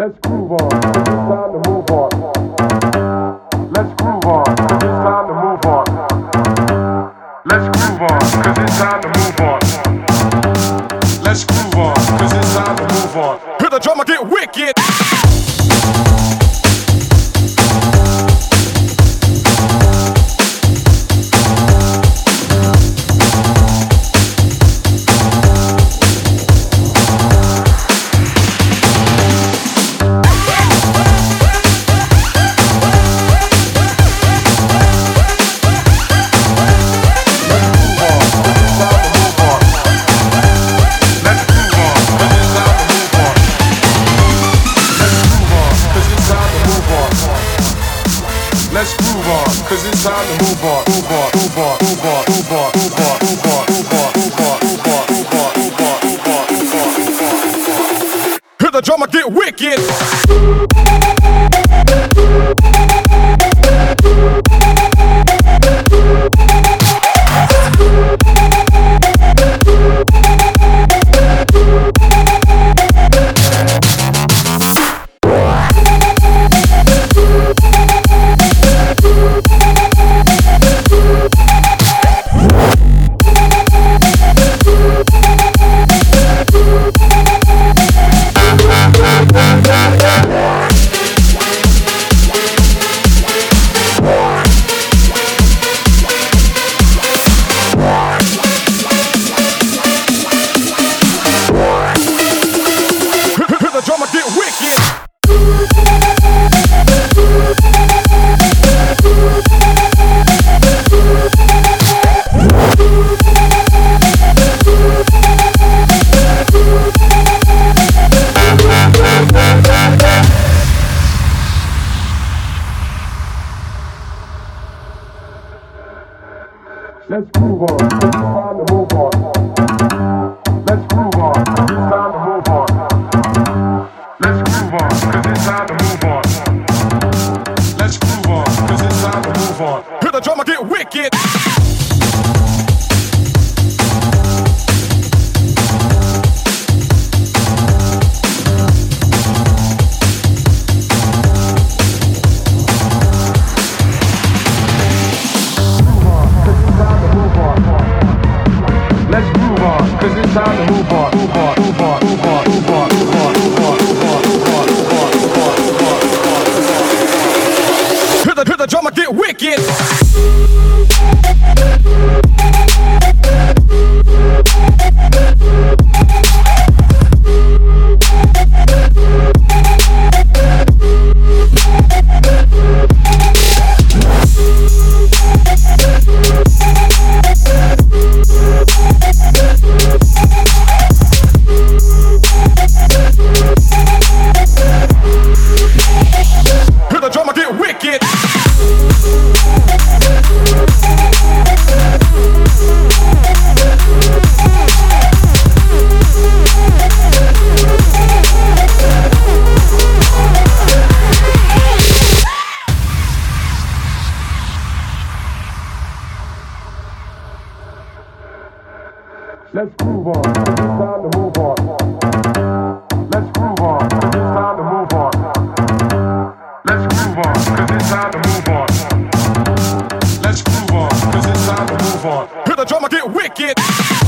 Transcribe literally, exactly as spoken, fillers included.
Let's groove on, it's time to move on. Let's groove on, it's time to move on. Let's groove on, cause it's time to move on. Let's groove on, cause it's time to move on. Hear the drummer get wicked. Let's groove on, cause it's time to move on. Move on, move on, move on, move on, move on, move on, move on, move on, move on, move on, move on, move on, move on, move on. Hear the drummer get wicked. Let's groove on, it's time to move on. Let's groove on, it's time to move on. Let's groove on, cause it's time to move on. Let's groove on, cause it's time to move on. Hear the drummer get wicked. Let's groove on, cause it's time to move on, move on, move on, move on, move on, move on, move on, move on, move on, move on, move on, move on, move on. Hear the, hear the drummer get wicked. Let's groove on, it's time to move on. Let's groove on, it's time to move on. Let's groove on, cause it's time to move on. Let's groove on, cause it's time to move on. Hear the drummer get wicked.